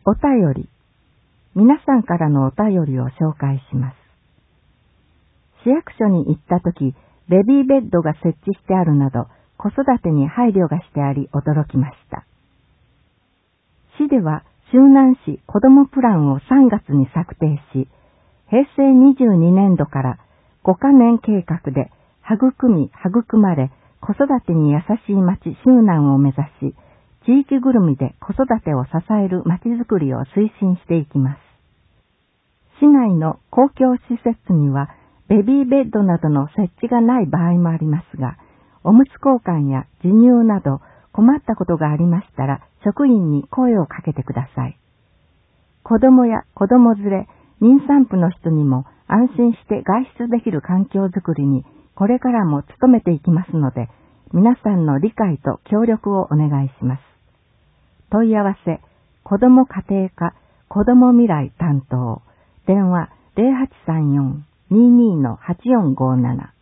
お便り。皆さんからのお便りを紹介します。市役所に行ったとき、ベビーベッドが設置してあるなど、子育てに配慮がしてあり驚きました。市では、周南市子どもプランを3月に策定し、平成22年度から5カ年計画で育まれ子育てに優しい町周南を目指し、地域ぐるみで子育てを支える町づくりを推進していきます。市内の公共施設にはベビーベッドなどの設置がない場合もありますが、おむつ交換や授乳など困ったことがありましたら職員に声をかけてください。子供や子供連れ、妊産婦の人にも安心して外出できる環境づくりにこれからも努めていきますので、皆さんの理解と協力をお願いします。問い合わせ、子ども家庭科子ども未来担当、電話 0834-22-8457